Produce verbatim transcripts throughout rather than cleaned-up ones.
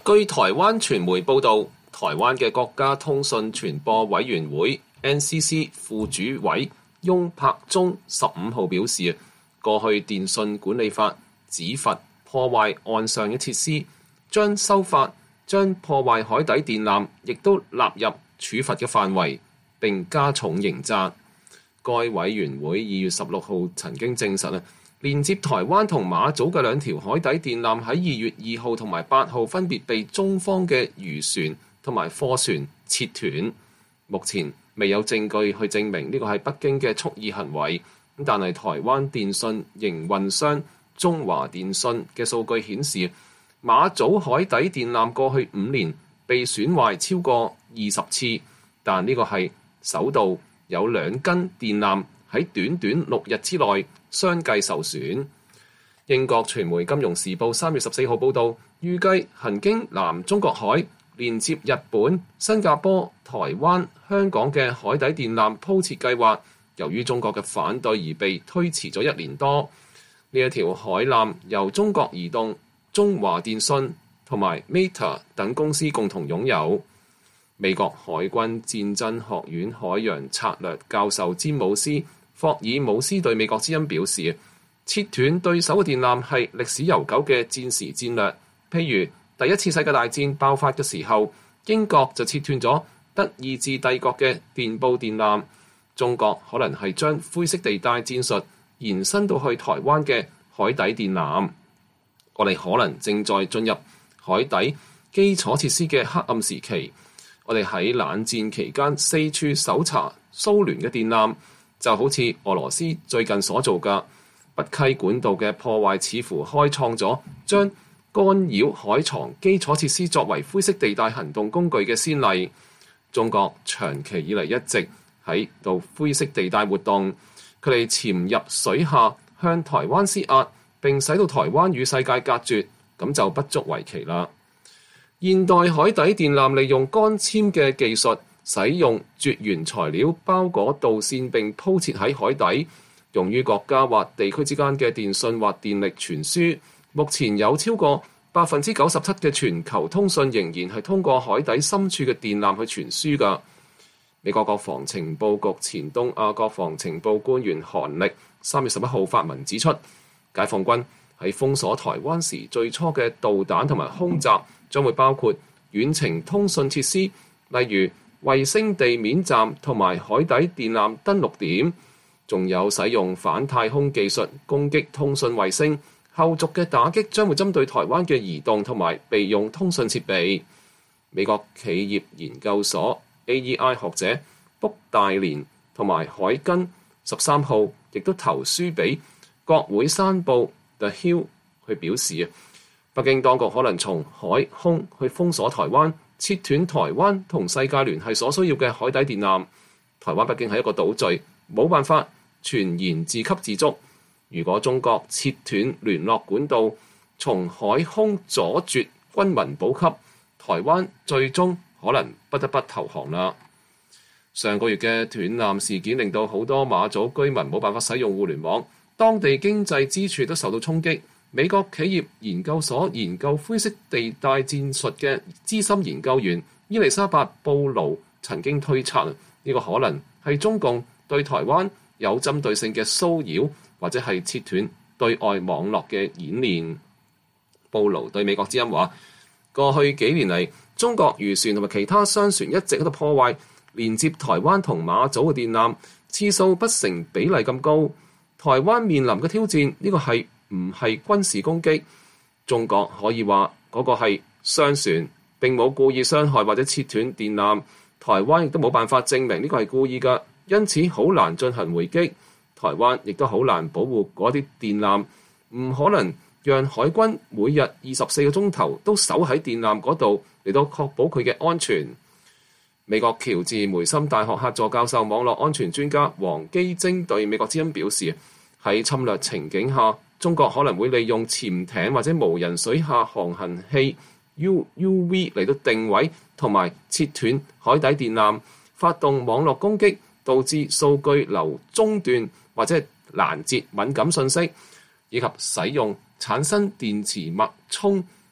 據台灣傳媒報道，台灣嘅國家通訊傳播委員會 N C C 副主委翁柏忠十五號表示，過去電信管理法只罰破壞岸上嘅設施，將修法將破壞海底電纜亦都納入處罰嘅範圍，並加重刑責。該委員會二月十六號曾經證實啊，連接台灣同馬祖嘅兩條海底電纜喺二月二號同埋八號分別被中方嘅漁船同埋貨船切斷。目前未有證據去證明呢個係北京嘅蓄意行為，但係台灣電信營運商中華電信嘅數據顯示，馬祖海底電纜過去五年被損壞超過二十次，但呢個係首度有兩根電纜喺短短六日之內相繼受損。英國傳媒《金融時報》三月十四號報導，預計行經南中國海連接日本、新加坡、台灣、香港嘅海底電纜鋪設計劃，由於中國嘅反對而被推遲咗一年多。呢一條海纜由中國移動、中華電信同埋 Meta 等公司共同擁有。美國海軍戰爭學院海洋策略教授詹姆斯·霍爾姆斯對美國之音表示，切斷對手嘅電纜係歷史悠久嘅戰時戰略。譬如第一次世界大戰爆發嘅時候，英國就切斷咗德意志帝國嘅電報電纜。中國可能係將灰色地帶戰術延伸到去台灣嘅海底電纜。我哋可能正在進入海底基礎設施嘅黑暗時期。我哋喺冷戰期間四處搜查蘇聯嘅電纜，就好似俄羅斯最近所做嘅北溪管道嘅破壞，似乎開創咗將干擾海床基礎設施作為灰色地帶行動工具嘅先例。中國長期以嚟一直喺度灰色地帶活動，佢哋潛入水下向台灣施壓，並使到台灣與世界隔絕，咁就不足為奇啦。現代海底電纜利用乾纖嘅技術，使用絕緣材料包裹導線並鋪設喺海底，用於國家或地區之間嘅電信或電力傳輸。目前有超過百分之九十七嘅全球通訊仍然係通過海底深處嘅電纜去傳輸㗎。美國國防情報局前東亞國防情報官員韓力三月十一號發文指出，解放軍喺封鎖台灣時最初嘅導彈同埋空襲將會包括遠程通訊設施，例如衛星地面站同埋海底電纜登陸點，仲有使用反太空技術攻擊通訊衛星。後續嘅打擊將會針對台灣嘅移動同埋備用通訊設備。美國企業研究所 A E I 學者卜大連同埋海根十三號亦都投書俾國會山報 The Hill 去表示啊，北京當局可能從海空去封鎖台灣，切斷台灣同世界聯繫所需要嘅海底電纜。台灣畢竟係一個島嶼，冇辦法全然自給自足。如果中國切斷聯絡管道，從海空阻絕軍民補給，台灣最終可能不得不投降啦。上個月嘅斷纜事件令到好多馬祖居民冇辦法使用互聯網，當地經濟支柱都受到衝擊。美國企業研究所研究灰色地帶戰術嘅資深研究員伊麗莎白布魯曾經推測，呢、這個可能係中共對台灣有針對性嘅騷擾，或者係切斷對外網絡嘅演練。布魯對美國之音話，過去幾年嚟，中國漁船同埋其他商船一直喺度破壞連接台灣同馬祖嘅電纜，次數不成比例咁高。台灣面臨嘅挑戰，呢、這個係唔係軍事攻擊？中國可以話嗰個係商船，並冇故意傷害或者切斷電纜。台灣亦都冇辦法證明呢個係故意㗎，因此好難進行回擊。台灣亦都好難保護嗰啲電纜，唔可能讓海軍每日二十四個鐘頭都守喺電纜嗰度嚟到確保佢嘅安全。美國喬治梅森大學客座教授、網絡安全專家黃基晶對美國之音表示，喺侵略情景下，中國可能會利用潛艇或者無人水下航行器 U V 嚟到定位同埋切斷海底電纜，發動網絡攻擊，導致數據流中斷或者攔截敏感信息，以及使用產生電磁脈衝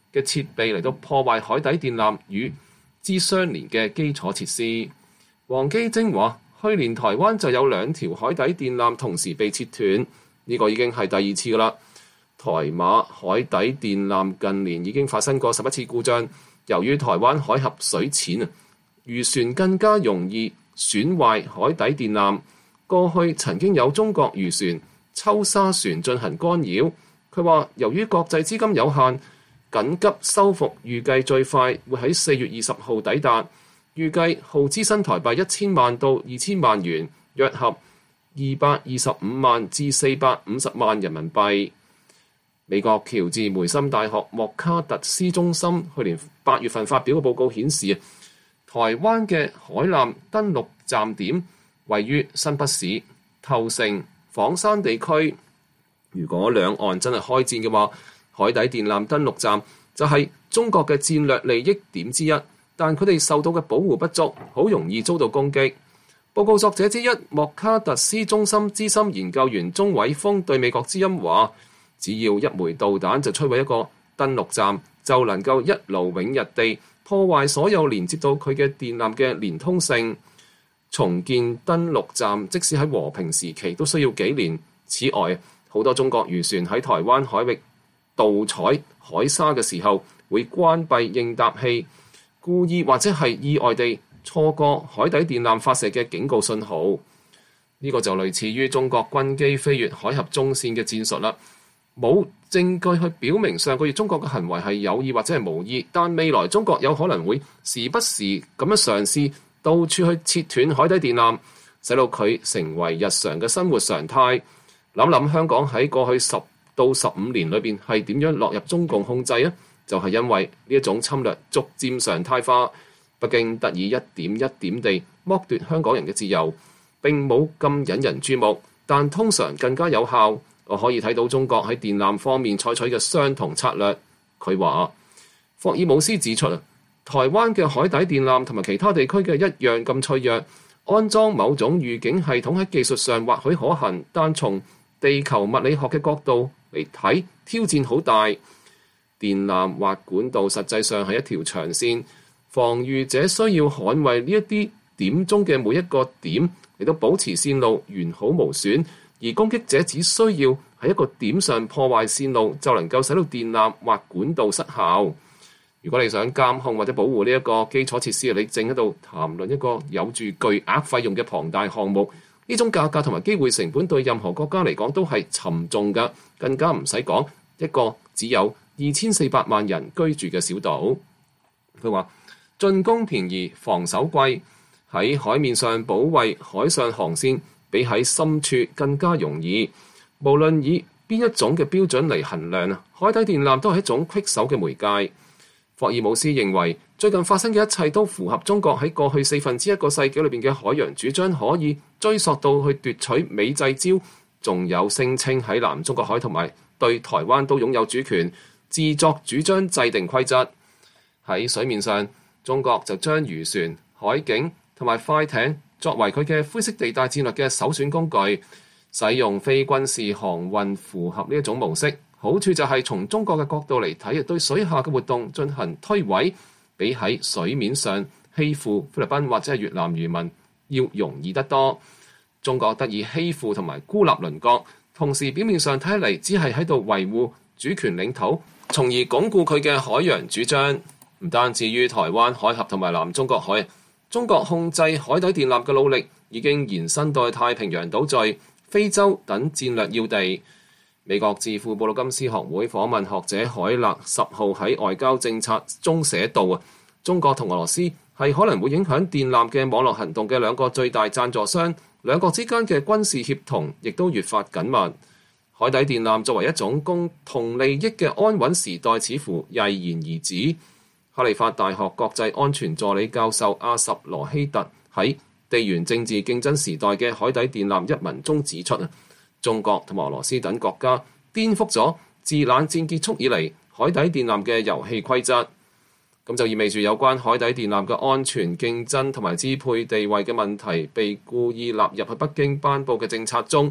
嘅設備嚟到破壞海底電纜與之相連嘅基礎設施。黃基晶話：去年台灣就有兩條海底電纜同時被切斷，呢、這個已經係第二次㗎啦。台馬海底電纜近年已經發生過十一次故障，由於台灣海峽水淺啊，漁船更加容易損壞海底電纜。過去曾經有中國漁船、抽沙船進行干擾。佢話由於國際資金有限，緊急修復預計最快會喺四月二十號抵達，預計耗資新台幣一千萬到二千萬元，約合二百二十五萬至四百五十萬人民幣。美國喬治梅森大學莫卡特斯中心去年八月份發表嘅報告顯示，台灣嘅海艦登陸站點位於新北市、頭城、枋山地區。如果兩岸真係開戰嘅話，海底電纜登陸站就係中國嘅戰略利益點之一，但佢哋受到嘅保護不足，好容易遭到攻擊。報告作者之一莫卡特斯中心資深研究員鍾偉峰對美國之音話：只要一枚導彈就摧毀一個登陸站，就能夠一勞永逸地破壞所有連接到佢嘅電纜嘅連通性。重建登陸站即使喺和平時期都需要幾年。此外，好多中國漁船喺台灣海域盜採海沙嘅時候會關閉應答器，故意或者係意外地錯過海底電纜發射嘅警告信號。呢、這個就類似於中國軍機飛越海峽中線嘅戰術啦。冇證據去表明上個月中國嘅行為係有意或者係無意，但未來中國有可能會時不時咁樣嘗試到處去切斷海底電纜，使到佢成為日常嘅生活常態。諗諗香港喺過去十到十五年裏邊係點樣落入中共控制啊？就係因為呢一種侵略逐漸常態化，北京得以一點一點地剝奪香港人嘅自由，並冇咁引人注目，但通常更加有效。我可以睇到中國喺電纜方面採取嘅相同策略。佢話霍爾姆斯指出啊，台灣嘅海底電纜同埋其他地區嘅一樣咁脆弱，安裝某種預警系統喺技術上或許可行，但從地球物理學嘅角度嚟睇，挑戰好大。電纜或管道實際上係一條長線，防禦者需要捍衛呢一啲點中嘅每一個點，嚟到保持線路完好無損。而攻擊者只需要喺一個點上破壞線路，就能夠使到電纜或管道失效。如果你想監控或者保護呢一個基礎設施，你正喺度談論一個有住巨額費用嘅龐大項目，呢種價格同埋機會成本對任何國家嚟講都係沉重㗎，更加唔使講一個只有二千四百萬人居住嘅小島。佢話進攻便宜，防守貴，喺海面上保衛海上航線比喺深處更加容易。無論以邊一種嘅標準嚟衡量啊，海底電纜都係一種棘手嘅媒介。霍爾姆斯認為最近發生嘅一切都符合中國喺過去四分之一個世紀裏邊嘅海洋主張，可以追溯到去奪取美濟礁，仲有聲稱喺南中國海同埋對台灣都擁有主權，自作主張制定規則。喺水面上，中國就將漁船、海警同埋快艇作為佢嘅灰色地帶戰略嘅首選工具，使用非軍事航運符合呢一種模式。好處就係從中國嘅角度嚟睇，對水下嘅活動進行推諉，比喺水面上欺負菲律賓或者係越南漁民要容易得多。中國得以欺負同埋孤立鄰國，同時表面上睇嚟只係喺度維護主權領土，從而鞏固佢嘅海洋主張。唔單止於台灣海峽同埋南中國海，中國控制海底電纜嘅努力已經延伸到太平洋島嶼、非洲等戰略要地。美國智庫布魯金斯學會訪問學者海勒十號喺外交政策中寫道啊，中國同俄羅斯係可能會影響電纜嘅網絡行動嘅兩個最大贊助商，兩國之間嘅軍事協同亦都越發緊密。海底電纜作為一種共同利益嘅安穩時代，似乎戛然而止。哈利法大學國際安全助理教授阿什羅希特喺地緣政治競爭時代嘅海底電纜一文中指出啊，中國同俄羅斯等國家顛覆咗自冷戰結束以嚟海底電纜嘅遊戲規則，咁就意味住有關海底電纜嘅安全、競爭同埋支配地位嘅問題被故意納入去北京頒布嘅政策中。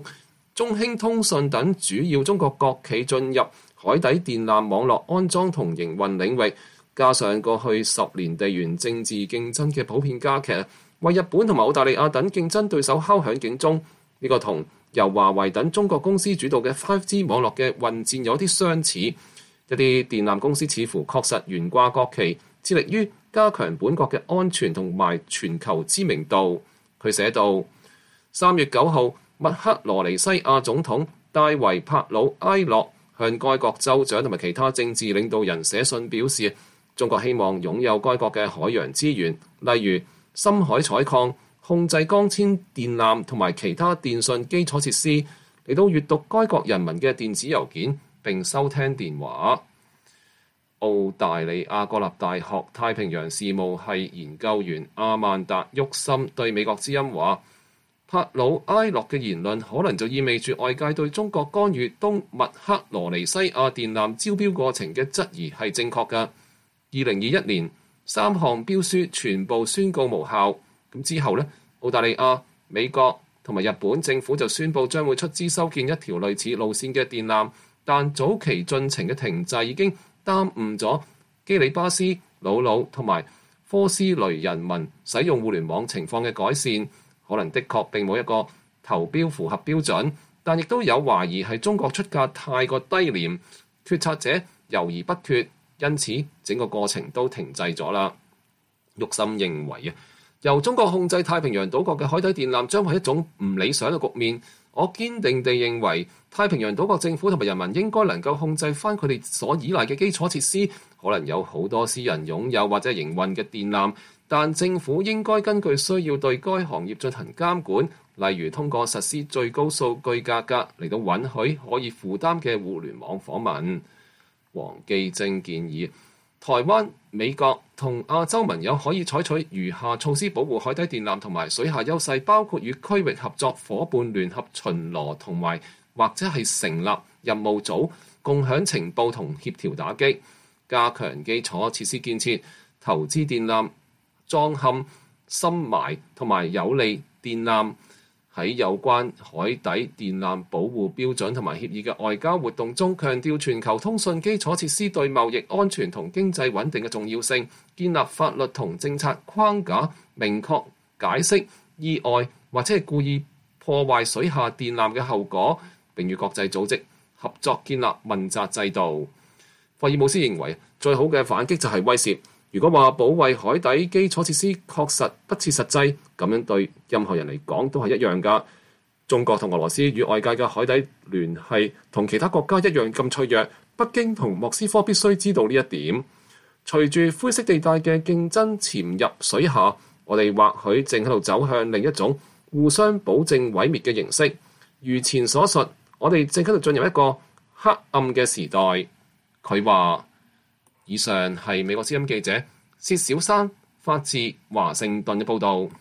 中興通訊等主要中國國企進入海底電纜網絡安裝同營運領域，加上過去十年地緣政治競爭嘅普遍加劇，為日本同埋澳大利亞等競爭對手敲響警鐘。呢、這個同由華為等中國公司主導嘅 五 G 網絡嘅混戰有啲相似。一啲電纜公司似乎確實懸掛國旗，致力於加強本國嘅安全同埋全球知名度。佢寫道：三月九號，密克羅尼西亞總統戴維帕魯埃洛向該國州長同埋其他政治領導人寫信表示，中國希望擁有該國嘅海洋資源，例如深海採礦、控制光纖電纜同埋其他電訊基礎設施，嚟到閱讀該國人民嘅電子郵件並收聽電話。澳大利亞國立大學太平洋事務系研究員阿曼達沃森對美國之音話：帕魯埃洛嘅言論可能就意味住外界對中國干預東密克羅尼西亞電纜招標過程嘅質疑係正確嘅。二零二一年，三項標書全部宣告無效。咁之後呢，澳大利亞、美國同埋日本政府就宣布將會出資修建一條類似路線嘅電纜，但早期進程嘅停滯已經耽誤咗基里巴斯、魯魯同埋科斯雷人民使用互聯網情況嘅改善。可能的確並冇一個投標符合標準，但亦都有懷疑係中國出價太過低廉，決策者猶豫不決，因此整個過程都停滯咗啦。沃森認為啊，由中國控制太平洋島國嘅海底電纜將係一種唔理想嘅局面。我堅定地認為，太平洋島國政府同埋人民應該能夠控制翻佢哋所依賴嘅基礎設施。可能有好多私人擁有或者營運嘅電纜，但政府應該根據需要對該行業進行監管，例如通過實施最高數據價格嚟到允許可以負擔嘅互聯網訪問。黃基正建議，台灣、美國同亞洲盟友可以採取餘下措施保護海底電纜同埋水下優勢，包括與區域合作夥伴聯合巡邏，同埋或者係成立任務組，共享情報同協調打擊，加強基礎設施建設，投資電纜裝嵌、深埋同埋有利電纜。喺有關海底電纜保護標準同埋協議嘅外交活動中，強調全球通訊基礎設施對貿易安全同經濟穩定嘅重要性，建立法律同政策框架，明確解釋意外或者係故意破壞水下電纜嘅後果，並與國際組織合作建立問責制度。霍爾姆斯認為，最好嘅反擊就係威懾。如果話保衛海底基礎設施確實不切實際，咁樣對任何人嚟講都係一樣㗎。中國同俄羅斯與外界嘅海底聯繫同其他國家一樣咁脆弱，北京同莫斯科必須知道呢一點。隨住灰色地帶嘅競爭潛入水下，我哋或許正喺度走向另一種互相保證毀滅嘅形式。如前所述，我哋正喺度進入一個黑暗嘅時代。佢話。以上係美國之音記者薛小山發自華盛頓嘅報導。